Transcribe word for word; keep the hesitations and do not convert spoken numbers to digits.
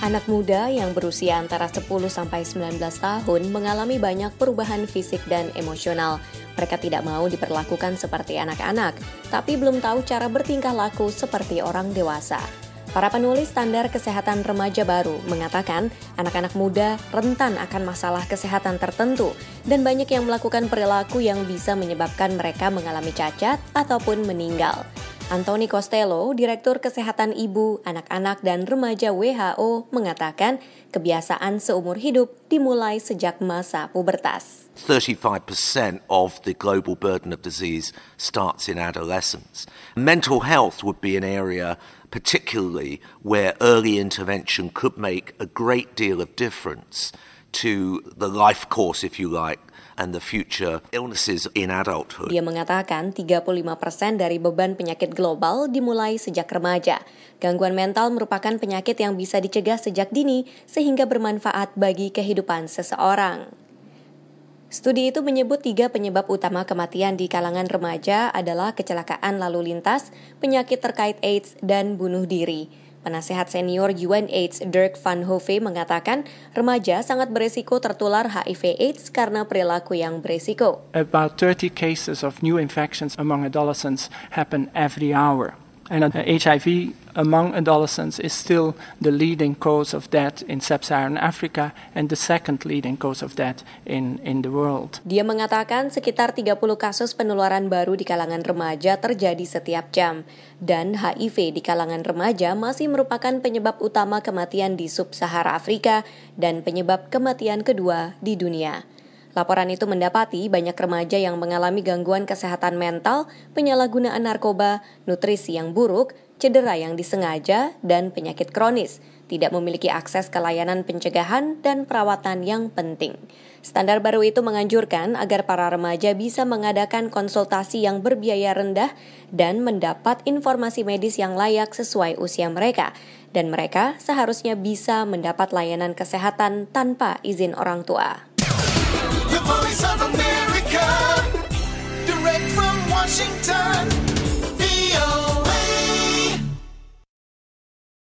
Anak muda yang berusia antara sepuluh sampai sembilan belas tahun mengalami banyak perubahan fisik dan emosional. Mereka tidak mau diperlakukan seperti anak-anak, tapi belum tahu cara bertingkah laku seperti orang dewasa. Para penulis standar kesehatan remaja baru mengatakan anak-anak muda rentan akan masalah kesehatan tertentu dan banyak yang melakukan perilaku yang bisa menyebabkan mereka mengalami cacat ataupun meninggal. Anthony Costello, Direktur Kesehatan Ibu, Anak-anak dan Remaja W H O, mengatakan kebiasaan seumur hidup dimulai sejak masa pubertas. thirty-five percent of the global burden of disease starts in adolescence. Mental health would be an area particularly where early intervention could make a great deal of difference to the life course, if you like, and the future illnesses in adulthood. Dia mengatakan tiga puluh lima persen dari beban penyakit global dimulai sejak remaja. Gangguan mental merupakan penyakit yang bisa dicegah sejak dini sehingga bermanfaat bagi kehidupan seseorang. Studi itu menyebut tiga penyebab utama kematian di kalangan remaja adalah kecelakaan lalu lintas, penyakit terkait AIDS, dan bunuh diri. Penasehat senior U N AIDS Dirk Van Hove mengatakan remaja sangat beresiko tertular H I V AIDS karena perilaku yang beresiko. About thirty cases of new infections among adolescents happen every hour. And H I V among adolescents is still the leading cause of death in sub-Saharan Africa and the second leading cause of death in, in the world. Dia mengatakan sekitar tiga puluh kasus penularan baru di kalangan remaja terjadi setiap jam. Dan H I V di kalangan remaja masih merupakan penyebab utama kematian di sub-Sahara Afrika dan penyebab kematian kedua di dunia. Laporan itu mendapati banyak remaja yang mengalami gangguan kesehatan mental, penyalahgunaan narkoba, nutrisi yang buruk, cedera yang disengaja, dan penyakit kronis, tidak memiliki akses ke layanan pencegahan dan perawatan yang penting. Standar baru itu menganjurkan agar para remaja bisa mengadakan konsultasi yang berbiaya rendah dan mendapat informasi medis yang layak sesuai usia mereka, dan mereka seharusnya bisa mendapat layanan kesehatan tanpa izin orang tua.